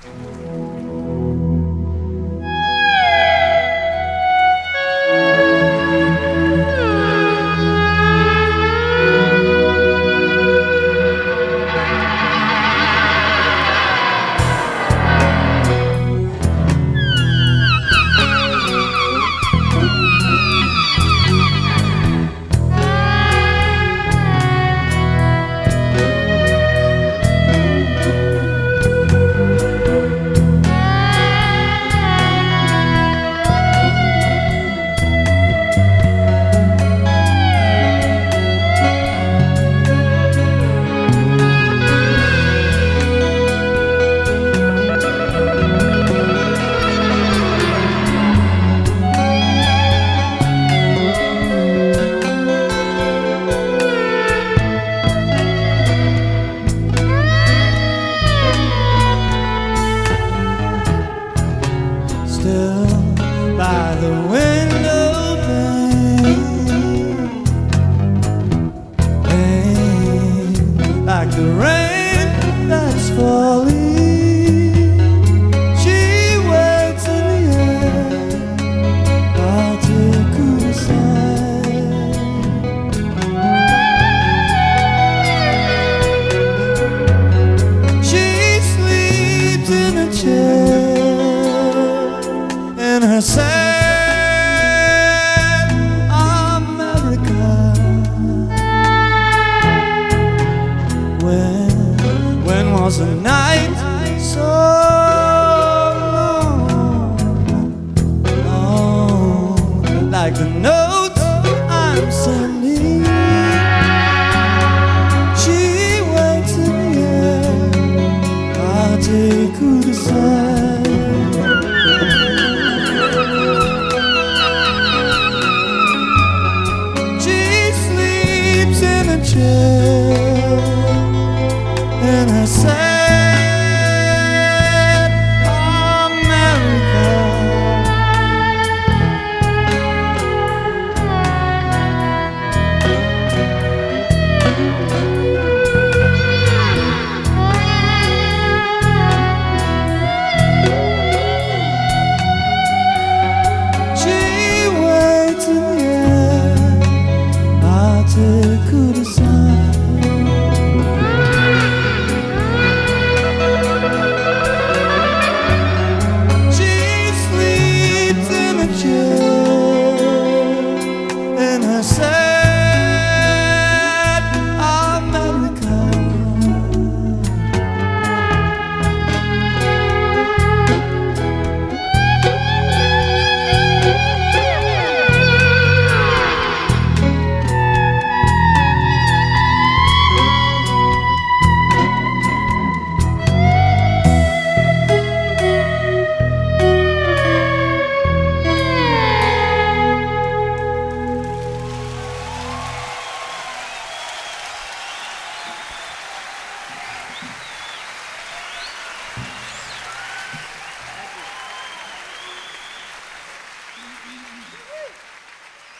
By the window pane, like the rain that's falling, she waits in the air, I'll take her aside. She sleeps in a chair in her sad America. When was the night so long, like the notes I'm sending? She waits in the air, I'll take her to side.